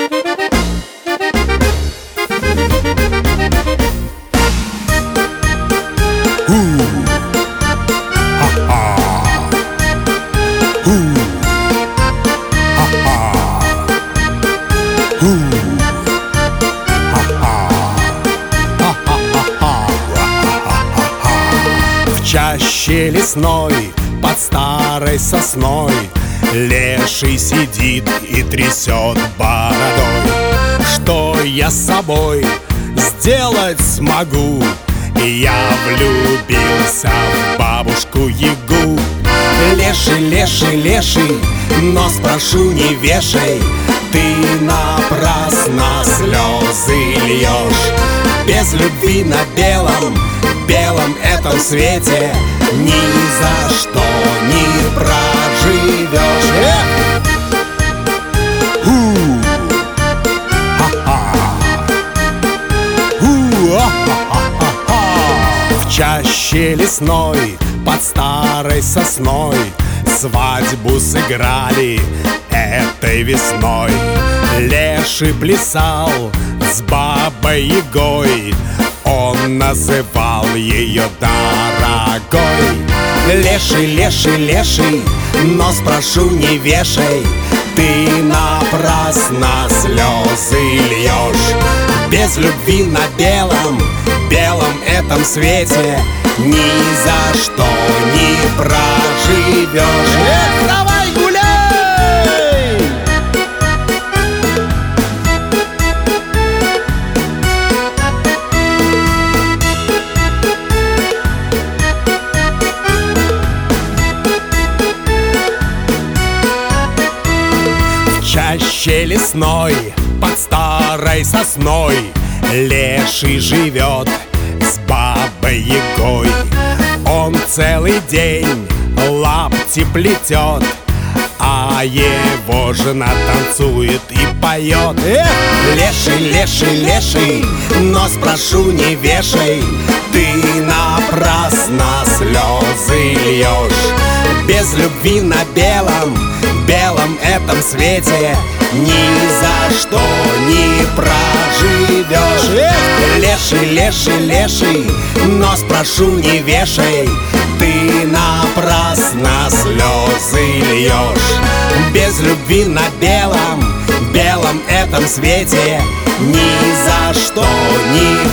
В чаще лесной под старой сосной леший сидит и трясет бородой. Что я с собой сделать смогу? Я влюбился в бабушку-ягу. Леший, леший, леший, но спрошу, не вешай, ты напрасно слезы льешь. Без любви на белом, белом этом свете ни за что не проживешь. В чаще лесной под старой сосной свадьбу сыграли этой весной. Леший плясал с бабой-ягой, он называл ее дорогой. Леший, леший, леший, но спрошу, не вешай, ты напрасно слезы льешь. Без любви на белом, белом этом свете ни за что не проживешь. Эх, давай гуляй! В чаще лесной под старой сосной леший живет с бабой-ягой. Он целый день лапти плетет, а его жена танцует и поет. Леший, леший, леший, но спрошу, не вешай, ты напрасно слезы льешь. Без любви на белом, белом этом свете ни за что не проживешь. Леший, леший, леший, но спрошу, не вешай, ты напрасно слезы льешь. Без любви на белом, белом этом свете ни за что не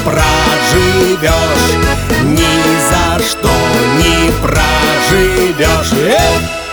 проживешь. Ни за что не проживешь.